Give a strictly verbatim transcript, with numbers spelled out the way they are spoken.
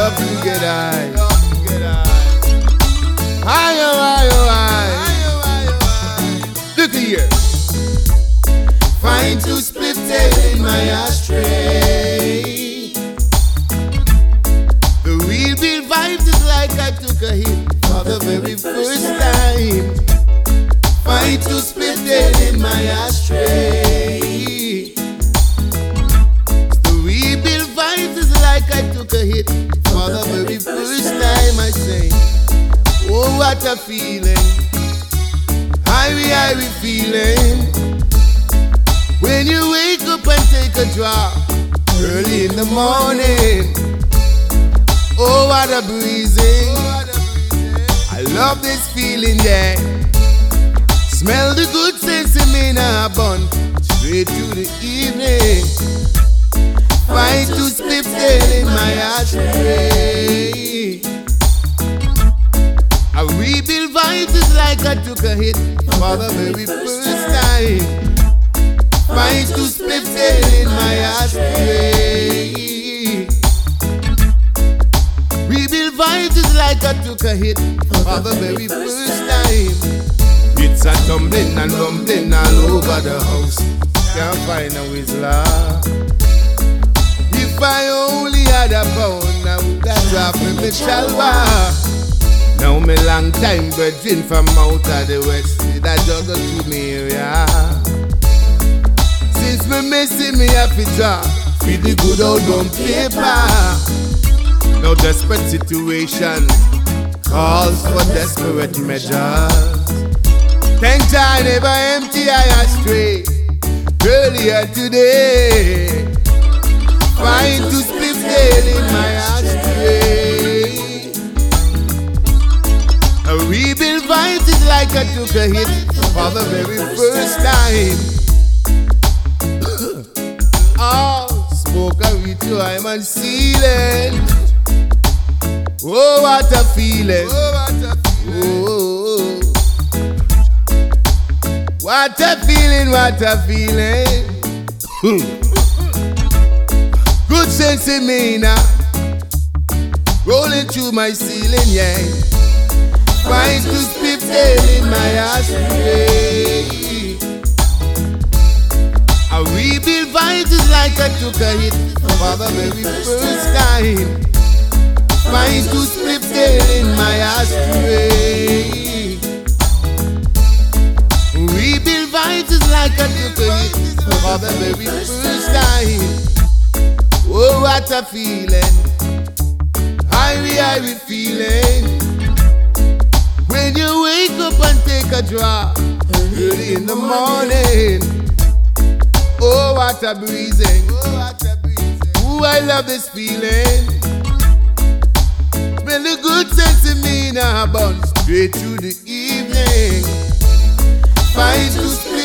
love to get high. High, oh, high, oh, high. Look here. Find two split tail in my ashtray. The real Bill vibes is like I took a hit for the very first time. Find two split tail in my ashtray. The real Bill vibes is like I took a hit for the very first time. I say, oh, what a feeling. High, high, feeling. When you wake up and take a drop early in the morning. Oh, what a breezing. I love this feeling, yeah. Smell the good sense in me now, bun. Straight to the evening. Find two split tail in my ashtray. A rebuild vibes is like I took a hit for the very first time. Find two split tail in my ashtray. Rebuild vibes is like I took a hit for the very first time. It's a tumbling and rumbling all over the house. Can't find a whistler. If I only had a pound, I would have dropped in the shalwa. Now me long time virgin from out of the west, that juggle to me area. Since me missing me happy talk, feed the good old gun paper. Now desperate situation calls for desperate measures. Thank God never empty I astray. Earlier today, find two split tail in my ashtray. A rebuild vibes is like I took a hit for the very first time. Oh, smoke a weed to I'm unsealing. Oh, what a feeling. Oh, what a feeling, what a feeling. Good sense in me now. Rolling through my ceiling, yeah. Find two split tail in my ashtray. A rebuild vibes is like I took a hit for the very first time. Find two split tail in my ashtray. Rebuild vibes is like I took a hit for the very first time. Oh, what a feeling. Irie, irie feeling. When you wake up and take a drop early in the morning. Oh, what a breezing. Ooh, I love this feeling. Smell the good sense in me now, bounce straight to the evening. Find two